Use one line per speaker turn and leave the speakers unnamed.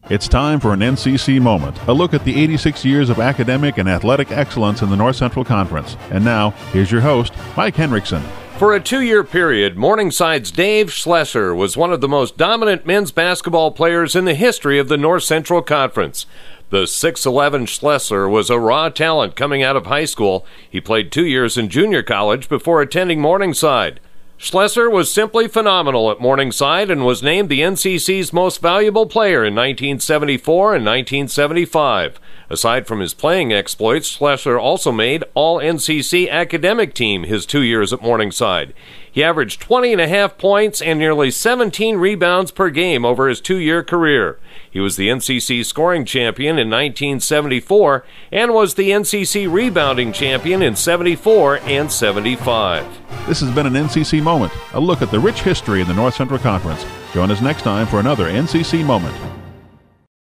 It's time for an NCC Moment, a look at the 86 years of academic and athletic excellence in the North Central Conference. And now, here's your host, Mike Henriksen.
For a 2-year period, Morningside's Dave Schlesser was one of the most dominant men's basketball players in the history of the North Central Conference. The 6'11 Schlesser was a raw talent coming out of high school. He played 2 years in junior college before attending Morningside. Schlesser was simply phenomenal at Morningside and was named the NCC's most valuable player in 1974 and 1975. Aside from his playing exploits, Schlesser also made All-NCC academic team his 2 years at Morningside. He averaged 20.5 points and nearly 17 rebounds per game over his 2-year career. He was the NCC scoring champion in 1974 and was the NCC rebounding champion in 74 and 75.
This has been an NCC Moment, a look at the rich history in the North Central Conference. Join us next time for another NCC Moment.